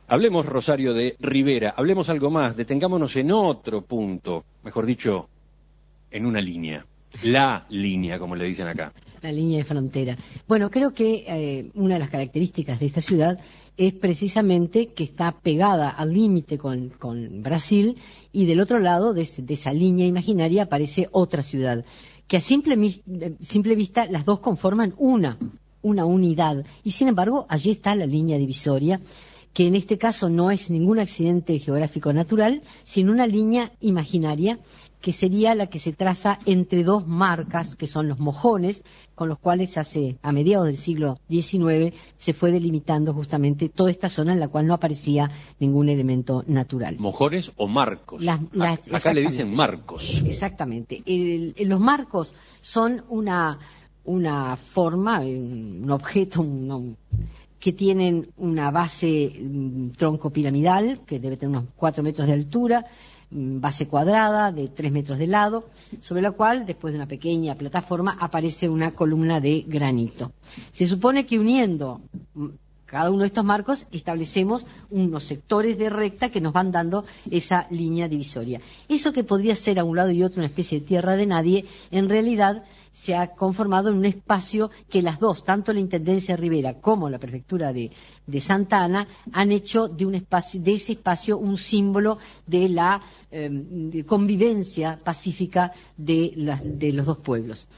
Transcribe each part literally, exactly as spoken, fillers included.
Hablemos, Rosario, de Rivera, hablemos algo más, detengámonos en otro punto, mejor dicho, en una línea, la línea, como le dicen acá. La línea de frontera. Bueno, creo que eh, una de las características de esta ciudad es precisamente que está pegada al límite con, con Brasil, y del otro lado de, de esa línea imaginaria aparece otra ciudad, que a simple, simple vista las dos conforman una, una unidad, y sin embargo allí está la línea divisoria, que en este caso no es ningún accidente geográfico natural, sino una línea imaginaria, que sería la que se traza entre dos marcas, que son los mojones, con los cuales hace a mediados del siglo diecinueve se fue delimitando justamente toda esta zona en la cual no aparecía ningún elemento natural. ¿Mojones o marcos? Las, las, acá le dicen marcos. Exactamente. El, el, los marcos son una, una forma, un objeto, un, que tienen una base um, tronco piramidal, que debe tener unos cuatro metros de altura, base cuadrada de tres metros de lado, sobre la cual, después de una pequeña plataforma, aparece una columna de granito. Se supone que uniendo cada uno de estos marcos establecemos unos sectores de recta que nos van dando esa línea divisoria. Eso que podría ser a un lado y otro una especie de tierra de nadie, en realidad se ha conformado en un espacio que las dos, tanto la Intendencia de Rivera como la Prefectura de, de Santa Ana, han hecho de un espacio, de ese espacio un símbolo de la eh, de convivencia pacífica de, la, de los dos pueblos.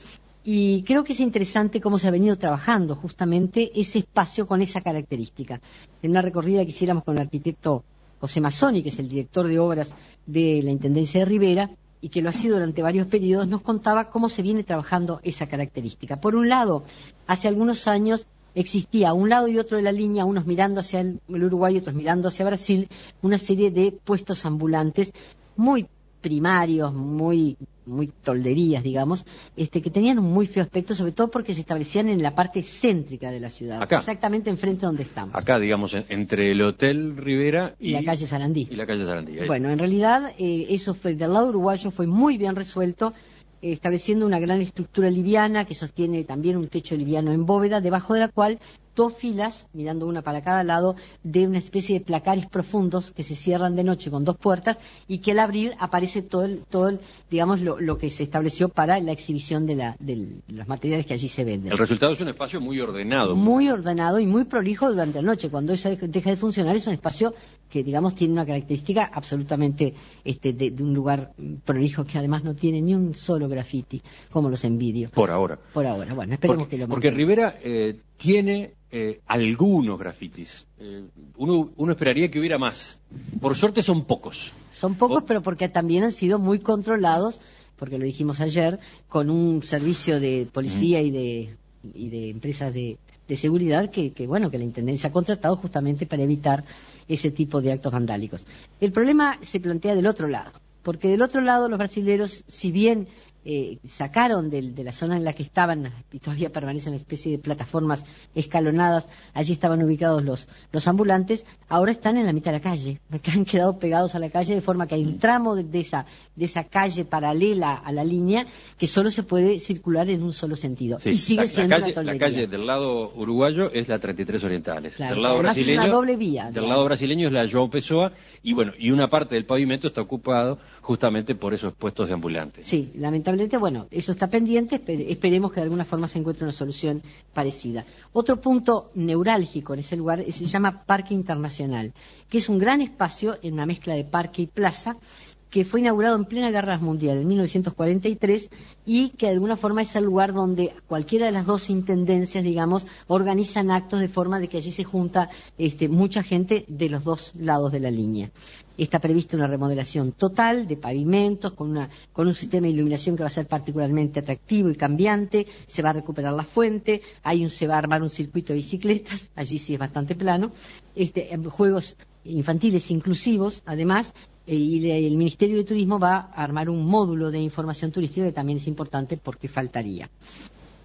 Y creo que es interesante cómo se ha venido trabajando justamente ese espacio con esa característica. En una recorrida que hiciéramos con el arquitecto José Mazzoni, que es el director de obras de la Intendencia de Rivera, y que lo ha sido durante varios periodos, nos contaba cómo se viene trabajando esa característica. Por un lado, hace algunos años existía a un lado y otro de la línea, unos mirando hacia el Uruguay y otros mirando hacia Brasil, una serie de puestos ambulantes muy primarios, muy muy tolderías, digamos, este, que tenían un muy feo aspecto, sobre todo porque se establecían en la parte céntrica de la ciudad, acá, exactamente enfrente donde estamos. Acá, digamos, en, entre el Hotel Rivera y, y la calle Sarandí. Y la calle Sarandí. Ahí. Bueno, en realidad eh, eso fue del lado uruguayo, fue muy bien resuelto, eh, estableciendo una gran estructura liviana que sostiene también un techo liviano en bóveda, debajo de la cual dos filas, mirando una para cada lado, de una especie de placares profundos que se cierran de noche con dos puertas y que al abrir aparece todo, el, todo el, digamos, lo, lo que se estableció para la exhibición de, la, de los materiales que allí se venden. El resultado es un espacio muy ordenado. Muy ordenado y muy prolijo durante la noche. Cuando eso deja de funcionar es un espacio que, digamos, tiene una característica absolutamente este, de, de un lugar prolijo que además no tiene ni un solo graffiti, como los envidio. Por ahora. Por ahora, bueno, esperemos porque, que lo Porque mantenga. Rivera eh, tiene eh, algunos grafitis. Eh, uno, uno esperaría que hubiera más. Por suerte son pocos. Son pocos, ¿O? pero porque también han sido muy controlados, porque lo dijimos ayer, con un servicio de policía mm. y de y de empresas de, de seguridad que, que, bueno, que la Intendencia ha contratado justamente para evitar ese tipo de actos vandálicos. El problema se plantea del otro lado, porque del otro lado los brasileros, si bien eh, sacaron de, de la zona en la que estaban, y todavía permanecen una especie de plataformas escalonadas, allí estaban ubicados los, los ambulantes, ahora están en la mitad de la calle, que han quedado pegados a la calle, de forma que hay un tramo de, de, esa, de esa calle paralela a la línea que solo se puede circular en un solo sentido. Sí, y sigue la, siendo la calle, una toldería. La calle del lado uruguayo es la treinta y tres Orientales. Claro, del lado además brasileño, es una doble vía. Del digamos. lado brasileño es la João Pessoa, y bueno, y una parte del pavimento está ocupado justamente por esos puestos de ambulantes. Sí, lamentablemente, bueno, eso está pendiente, esperemos que de alguna forma se encuentre una solución parecida. Otro punto neurálgico en ese lugar se llama Parque Internacional, que es un gran espacio en una mezcla de parque y plaza, que fue inaugurado en plena Guerra Mundial, en mil novecientos cuarenta y tres, y que de alguna forma es el lugar donde cualquiera de las dos intendencias, digamos, organizan actos de forma de que allí se junta este, mucha gente de los dos lados de la línea. Está prevista una remodelación total de pavimentos, con, una, con un sistema de iluminación que va a ser particularmente atractivo y cambiante, se va a recuperar la fuente, hay un, se va a armar un circuito de bicicletas, allí sí es bastante plano, este, juegos infantiles inclusivos, además, y el Ministerio de Turismo va a armar un módulo de información turística que también es importante porque faltaría.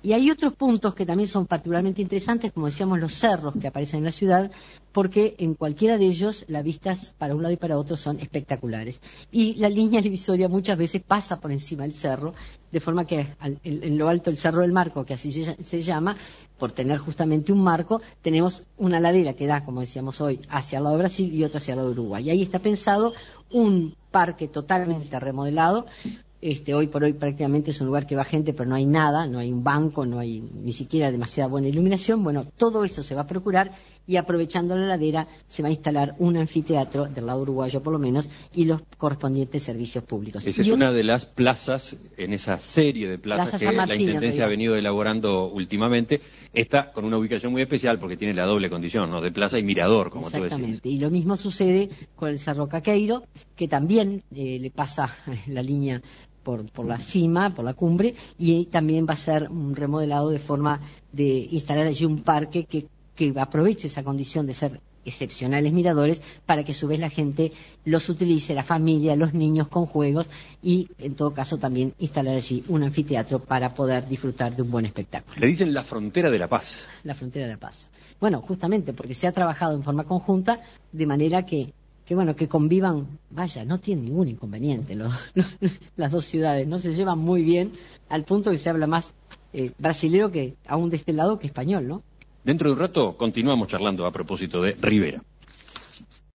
Y hay otros puntos que también son particularmente interesantes, como decíamos, los cerros que aparecen en la ciudad, porque en cualquiera de ellos las vistas para un lado y para otro son espectaculares. Y la línea divisoria muchas veces pasa por encima del cerro, de forma que al, en, en lo alto el Cerro del Marco, que así se, se llama, por tener justamente un marco, tenemos una ladera que da, como decíamos hoy, hacia el lado de Brasil y otra hacia el lado de Uruguay. Y ahí está pensado un parque totalmente remodelado. Este, hoy por hoy prácticamente es un lugar que va gente, pero no hay nada, no hay un banco, no hay ni siquiera demasiada buena iluminación. Bueno, todo eso se va a procurar y aprovechando la ladera se va a instalar un anfiteatro, del lado uruguayo por lo menos, y los correspondientes servicios públicos. Esa es una de las plazas, en esa serie de plazas Plaza que San Martín, la Intendencia ha venido elaborando últimamente. Esta con una ubicación muy especial porque tiene la doble condición, ¿no? De plaza y mirador, como tú decías. Exactamente, y lo mismo sucede con el Cerro Caqueiro, que también eh, le pasa la línea Por, por la cima, por la cumbre, y también va a ser un remodelado de forma de instalar allí un parque que, que aproveche esa condición de ser excepcionales miradores para que a su vez la gente los utilice, la familia, los niños con juegos y en todo caso también instalar allí un anfiteatro para poder disfrutar de un buen espectáculo. Le dicen la frontera de la paz. La frontera de la paz. Bueno, justamente porque se ha trabajado en forma conjunta de manera que que bueno, que convivan, vaya, no tienen ningún inconveniente los, los, las dos ciudades, no se llevan muy bien al punto que se habla más eh, brasilero que aún de este lado que español, ¿no? Dentro de un rato continuamos charlando a propósito de Rivera.